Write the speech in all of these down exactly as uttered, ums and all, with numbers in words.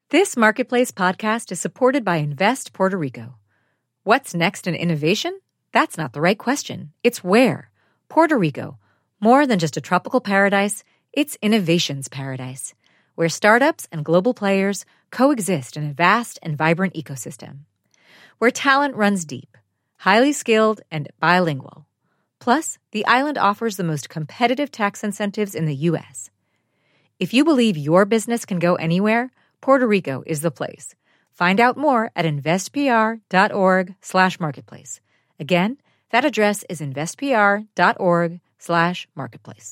This Marketplace podcast is supported by Invest Puerto Rico. What's next in innovation? That's not the right question. It's where. Puerto Rico. More than just a tropical paradise, it's innovation's paradise, where startups and global players coexist in a vast and vibrant ecosystem. Where talent runs deep, highly skilled, and bilingual. Plus, the island offers the most competitive tax incentives in the U S. If you believe your business can go anywhere, Puerto Rico is the place. Find out more at investpr.org slash marketplace. Again, that address is investpr.org slash marketplace.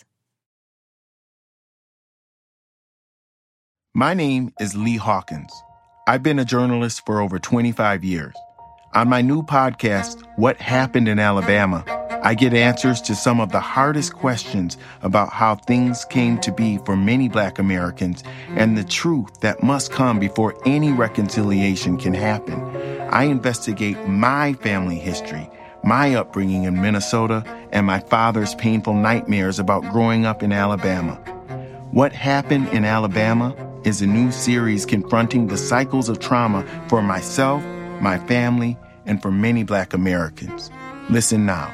My name is Lee Hawkins. I've been a journalist for over twenty-five years. On my new podcast, What Happened in Alabama, I get answers to some of the hardest questions about how things came to be for many Black Americans and the truth that must come before any reconciliation can happen. I investigate my family history, my upbringing in Minnesota, and my father's painful nightmares about growing up in Alabama. What Happened in Alabama is a new series confronting the cycles of trauma for myself, my family, and for many Black Americans. Listen now.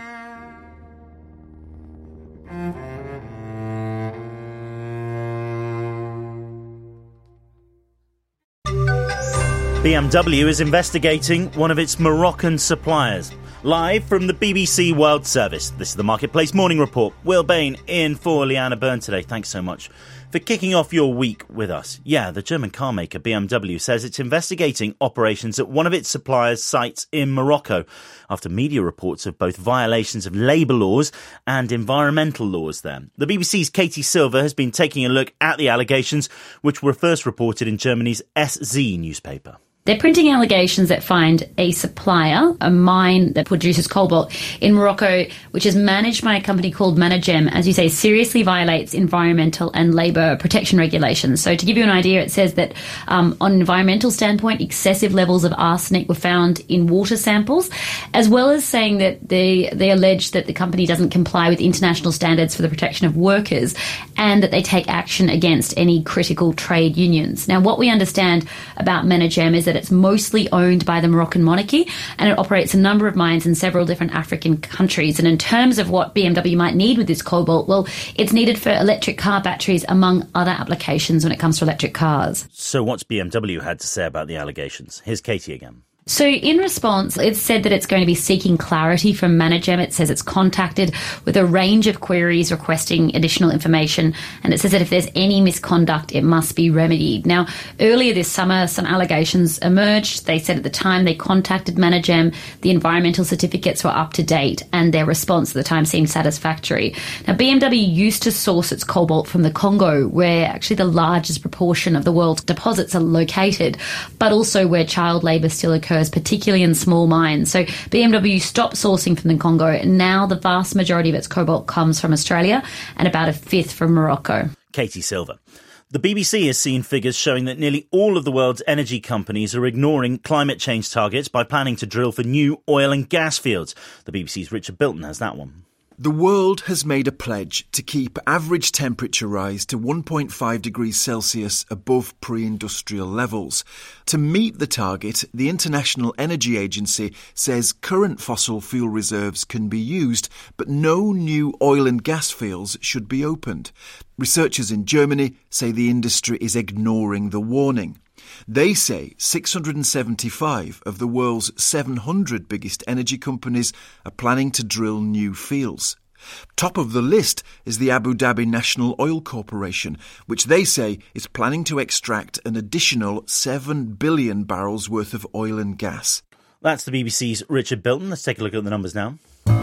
B M W is investigating one of its Moroccan suppliers. Live from the B B C World Service, this is the Marketplace Morning Report. Will Bain in for Leanna Byrne today. Thanks so much for kicking off your week with us. Yeah, the German car maker B M W says it's investigating operations at one of its suppliers' sites in Morocco after media reports of both violations of labour laws and environmental laws there. The B B C's Katie Silver has been taking a look at the allegations, which were first reported in Germany's S Z newspaper. They're printing allegations that find a supplier, a mine that produces cobalt in Morocco, which is managed by a company called Managem, as you say, seriously violates environmental and labour protection regulations. So to give you an idea, it says that um, on an environmental standpoint, excessive levels of arsenic were found in water samples, as well as saying that they, they allege that the company doesn't comply with international standards for the protection of workers and that they take action against any critical trade unions. Now, what we understand about Managem is that it's mostly owned by the Moroccan monarchy and it operates a number of mines in several different African countries. And in terms of what B M W might need with this cobalt, well, it's needed for electric car batteries, among other applications when it comes to electric cars. So what's B M W had to say about the allegations? Here's Katie again. So in response, it's said that it's going to be seeking clarity from Managem. It says it's contacted with a range of queries requesting additional information. And it says that if there's any misconduct, it must be remedied. Now, earlier this summer, some allegations emerged. They said at the time they contacted Managem, the environmental certificates were up to date and their response at the time seemed satisfactory. Now, B M W used to source its cobalt from the Congo, where actually the largest proportion of the world's deposits are located, but also where child labour still occurs, particularly in small mines. So B M W stopped sourcing from the Congo, and now the vast majority of its cobalt comes from Australia and about a fifth from Morocco. Katie Silver. The B B C has seen figures showing that nearly all of the world's energy companies are ignoring climate change targets by planning to drill for new oil and gas fields. The B B C's Richard Bilton has that one. The world has made a pledge to keep average temperature rise to one point five degrees Celsius above pre-industrial levels. To meet the target, the International Energy Agency says current fossil fuel reserves can be used, but no new oil and gas fields should be opened. Researchers in Germany say the industry is ignoring the warning. They say six hundred seventy-five of the world's seven hundred biggest energy companies are planning to drill new fields. Top of the list is the Abu Dhabi National Oil Corporation, which they say is planning to extract an additional seven billion barrels worth of oil and gas. That's the B B C's Richard Bilton. Let's take a look at the numbers now.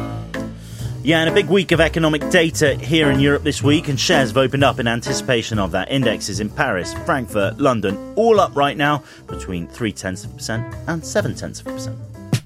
Yeah, and a big week of economic data here in Europe this week, and shares have opened up in anticipation of that. Indexes in Paris, Frankfurt, London, all up right now between three tenths of a percent and seven tenths of a percent.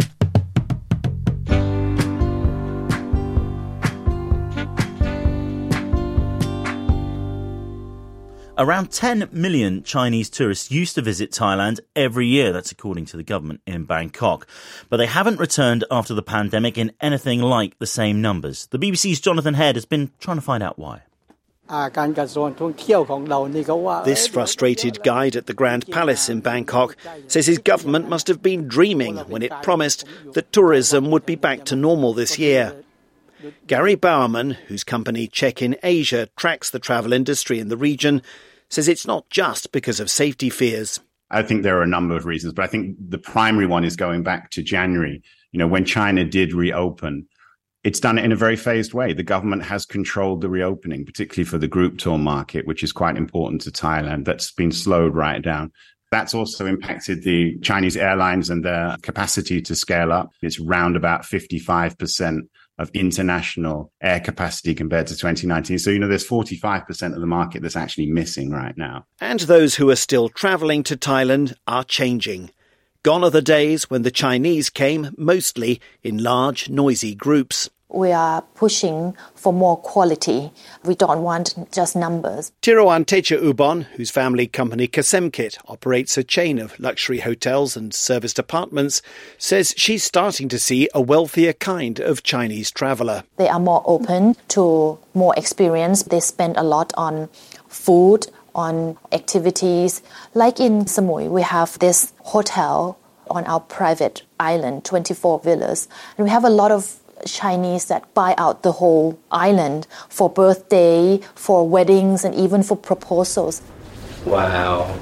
Around ten million Chinese tourists used to visit Thailand every year. That's according to the government in Bangkok. But they haven't returned after the pandemic in anything like the same numbers. The B B C's Jonathan Head has been trying to find out why. This frustrated guide at the Grand Palace in Bangkok says his government must have been dreaming when it promised that tourism would be back to normal this year. Gary Bowerman, whose company Check-in Asia tracks the travel industry in the region, says it's not just because of safety fears. I think there are a number of reasons, but I think the primary one is going back to January. You know, when China did reopen, it's done it in a very phased way. The government has controlled the reopening, particularly for the group tour market, which is quite important to Thailand. That's been slowed right down. That's also impacted the Chinese airlines and their capacity to scale up. It's round about fifty-five percent of international air capacity compared to twenty nineteen. So, you know, there's forty-five percent of the market that's actually missing right now. And those who are still travelling to Thailand are changing. Gone are the days when the Chinese came mostly in large, noisy groups. We are pushing for more quality. We don't want just numbers. Tiroan Techa Ubon, whose family company Kasemkit operates a chain of luxury hotels and serviced apartments, says she's starting to see a wealthier kind of Chinese traveller. They are more open to more experience. They spend a lot on food, on activities. Like in Samui, we have this hotel on our private island, twenty-four villas. And we have a lot of Chinese that buy out the whole island for birthday, for weddings, and even for proposals. Wow.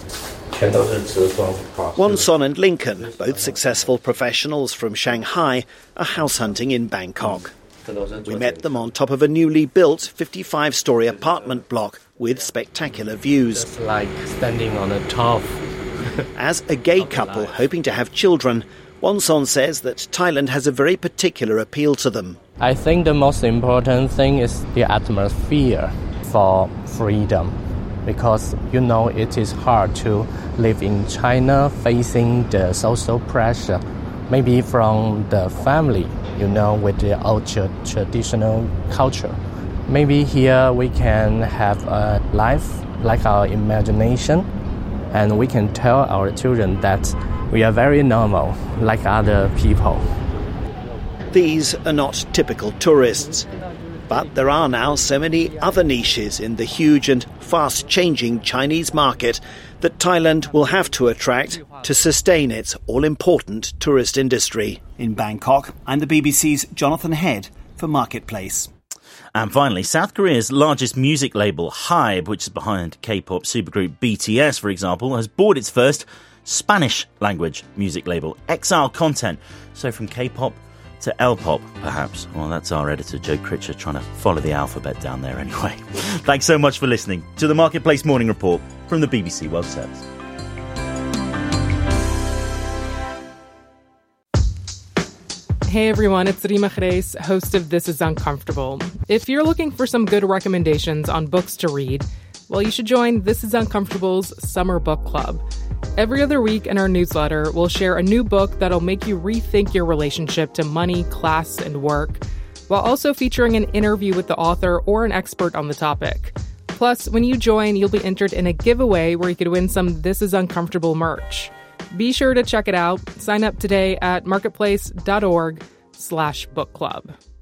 Wonson and Lincoln, both successful professionals from Shanghai, are house hunting in Bangkok. We met them on top of a newly built fifty-five-storey apartment block with spectacular views. It's like standing on a top. As a gay couple hoping to have children, Wonson says that Thailand has a very particular appeal to them. I think the most important thing is the atmosphere for freedom, because, you know, it is hard to live in China facing the social pressure, maybe from the family, you know, with the old traditional culture. Maybe here we can have a life like our imagination, and we can tell our children that we are very normal, like other people. These are not typical tourists, but there are now so many other niches in the huge and fast-changing Chinese market that Thailand will have to attract to sustain its all-important tourist industry. In Bangkok, I'm the B B C's Jonathan Head for Marketplace. And finally, South Korea's largest music label, HYBE, which is behind K-pop supergroup B T S, for example, has bought its first Spanish-language music label, Exile Content. So from K-pop to L-pop, perhaps. Well, that's our editor, Joe Critcher, trying to follow the alphabet down there anyway. Thanks so much for listening to the Marketplace Morning Report from the B B C World Service. Hey everyone, it's Rima Khrez, host of This Is Uncomfortable. If you're looking for some good recommendations on books to read, well, you should join This Is Uncomfortable's Summer Book Club. Every other week in our newsletter, we'll share a new book that'll make you rethink your relationship to money, class, and work, while also featuring an interview with the author or an expert on the topic. Plus, when you join, you'll be entered in a giveaway where you could win some This Is Uncomfortable merch. Be sure to check it out. Sign up today at marketplace.org slash book club.